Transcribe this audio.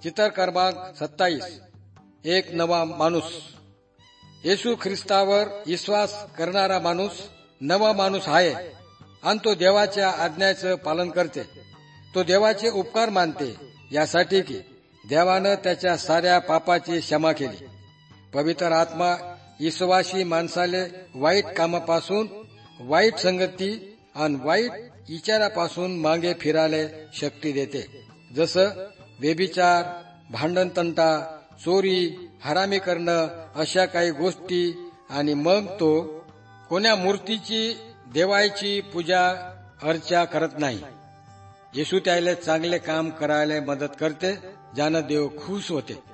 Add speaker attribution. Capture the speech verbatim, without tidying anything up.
Speaker 1: चित्र क्रमांक सत्तावीस. एक नवा माणूस. येशू ख्रिस्तावर विश्वास करणारा माणूस नवा माणूस आहे आणि तो देवाच्या आज्ञाचं पालन करते. तो देवाचे उपकार मानते यासाठी की देवानं त्याच्या साऱ्या पापाची क्षमा केली. पवित्र आत्मा विश्वासी माणसाले वाईट कामापासून, वाईट संगती आणि वाईट विचारापासून मागे फिरायला शक्ती देते. जसं व्यभिचार, भांडणतंटा, चोरी, हरामी करणं अशा काही गोष्टी. आणि मग तो कोण्या मूर्तीची, देवाची पूजा अर्चा करत नाही. येशू त्याला चांगले काम करायला मदत करते, ज्यानं देव खुश होते.